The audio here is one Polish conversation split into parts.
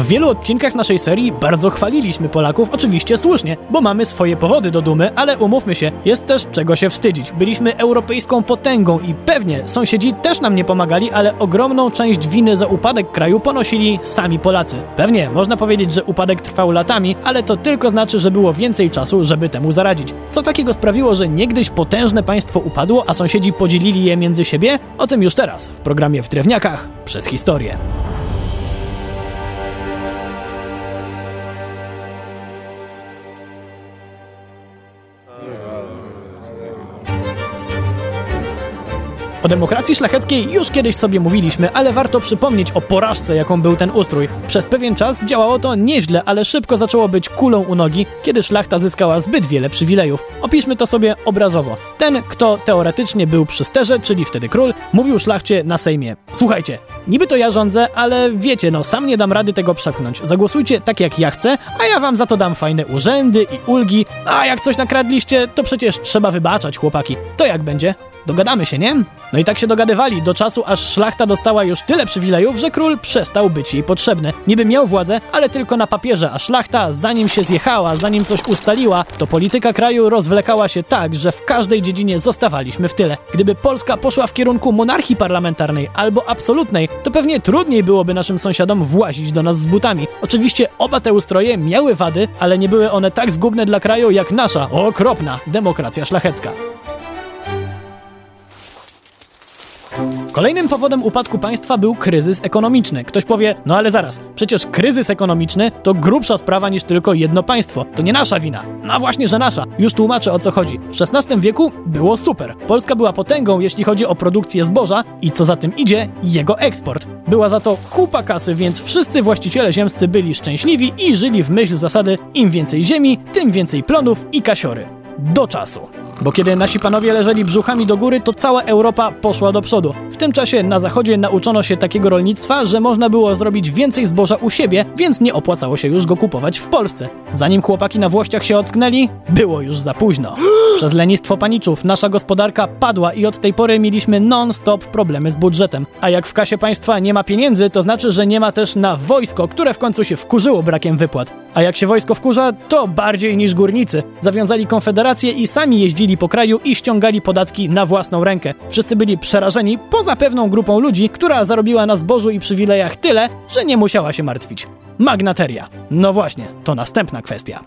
W wielu odcinkach naszej serii bardzo chwaliliśmy Polaków, oczywiście słusznie, bo mamy swoje powody do dumy, ale umówmy się, jest też czego się wstydzić. Byliśmy europejską potęgą i pewnie sąsiedzi też nam nie pomagali, ale ogromną część winy za upadek kraju ponosili sami Polacy. Pewnie można powiedzieć, że upadek trwał latami, ale to tylko znaczy, że było więcej czasu, żeby temu zaradzić. Co takiego sprawiło, że niegdyś potężne państwo upadło, a sąsiedzi podzielili je między siebie? O tym już teraz w programie W Drewniakach przez historię. O demokracji szlacheckiej już kiedyś sobie mówiliśmy, ale warto przypomnieć o porażce, jaką był ten ustrój. Przez pewien czas działało to nieźle, ale szybko zaczęło być kulą u nogi, kiedy szlachta zyskała zbyt wiele przywilejów. Opiszmy to sobie obrazowo. Ten, kto teoretycznie był przy sterze, czyli wtedy król, mówił szlachcie na Sejmie: słuchajcie, niby to ja rządzę, ale wiecie, sam nie dam rady tego przepchnąć. Zagłosujcie tak jak ja chcę, a ja wam za to dam fajne urzędy i ulgi, a jak coś nakradliście, to przecież trzeba wybaczać, chłopaki. To jak będzie? Dogadamy się, nie? No i tak się dogadywali do czasu, aż szlachta dostała już tyle przywilejów, że król przestał być jej potrzebny. Niby miał władzę, ale tylko na papierze, a szlachta, zanim się zjechała, zanim coś ustaliła, to polityka kraju rozwlekała się tak, że w każdej dziedzinie zostawaliśmy w tyle. Gdyby Polska poszła w kierunku monarchii parlamentarnej albo absolutnej, to pewnie trudniej byłoby naszym sąsiadom włazić do nas z butami. Oczywiście oba te ustroje miały wady, ale nie były one tak zgubne dla kraju jak nasza okropna demokracja szlachecka. Kolejnym powodem upadku państwa był kryzys ekonomiczny. Ktoś powie, no ale zaraz, przecież kryzys ekonomiczny to grubsza sprawa niż tylko jedno państwo. To nie nasza wina. No właśnie, że nasza. Już tłumaczę, o co chodzi. W XVI wieku było super. Polska była potęgą, jeśli chodzi o produkcję zboża i co za tym idzie, jego eksport. Była za to kupa kasy, więc wszyscy właściciele ziemscy byli szczęśliwi i żyli w myśl zasady: im więcej ziemi, tym więcej plonów i kasiory. Do czasu. Bo kiedy nasi panowie leżeli brzuchami do góry, to cała Europa poszła do przodu. W tym czasie na zachodzie nauczono się takiego rolnictwa, że można było zrobić więcej zboża u siebie, więc nie opłacało się już go kupować w Polsce. Zanim chłopaki na Włościach się ocknęli, było już za późno. Przez lenistwo paniczów nasza gospodarka padła i od tej pory mieliśmy non-stop problemy z budżetem. A jak w kasie państwa nie ma pieniędzy, to znaczy, że nie ma też na wojsko, które w końcu się wkurzyło brakiem wypłat. A jak się wojsko wkurza, to bardziej niż górnicy. Zawiązali konfederację i sami jeździli po kraju i ściągali podatki na własną rękę. Wszyscy byli przerażeni, poza pewną grupą ludzi, która zarobiła na zbożu i przywilejach tyle, że nie musiała się martwić. Magnateria. No właśnie, to następna kwestia.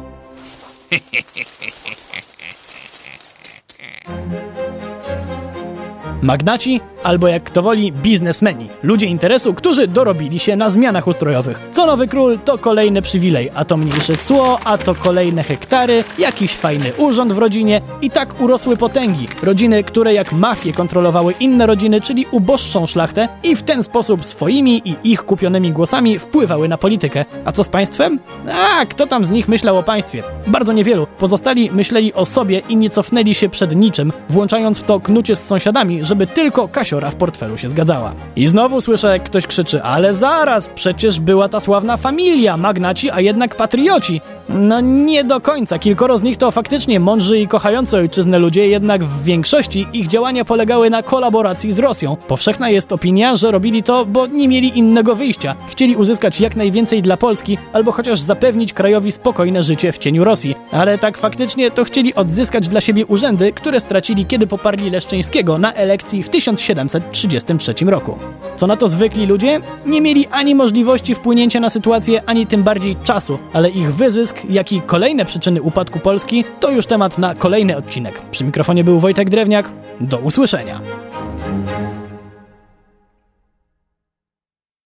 Magnaci, albo jak kto woli, biznesmeni. Ludzie interesu, którzy dorobili się na zmianach ustrojowych. Co nowy król, to kolejny przywilej, a to mniejsze cło, a to kolejne hektary, jakiś fajny urząd w rodzinie i tak urosły potęgi. Rodziny, które jak mafie kontrolowały inne rodziny, czyli uboższą szlachtę i w ten sposób swoimi i ich kupionymi głosami wpływały na politykę. A co z państwem? Kto tam z nich myślał o państwie? Bardzo niewielu. Pozostali myśleli o sobie i nie cofnęli się przed niczym, włączając w to knucie z sąsiadami, żeby tylko kasiora w portfelu się zgadzała. I znowu słyszę, jak ktoś krzyczy: ale zaraz, przecież była ta sławna familia, magnaci, a jednak patrioci. No nie do końca, kilkoro z nich to faktycznie mądrzy i kochający ojczyznę ludzie, jednak w większości ich działania polegały na kolaboracji z Rosją. Powszechna jest opinia, że robili to, bo nie mieli innego wyjścia. Chcieli uzyskać jak najwięcej dla Polski, albo chociaż zapewnić krajowi spokojne życie w cieniu Rosji. Ale tak faktycznie to chcieli odzyskać dla siebie urzędy, które stracili, kiedy poparli Leszczyńskiego na elekcji w 1733 roku. Co na to zwykli ludzie? Nie mieli ani możliwości wpłynięcia na sytuację, ani tym bardziej czasu, ale ich wyzysk, jak i kolejne przyczyny upadku Polski, to już temat na kolejny odcinek. Przy mikrofonie był Wojtek Drewniak. Do usłyszenia.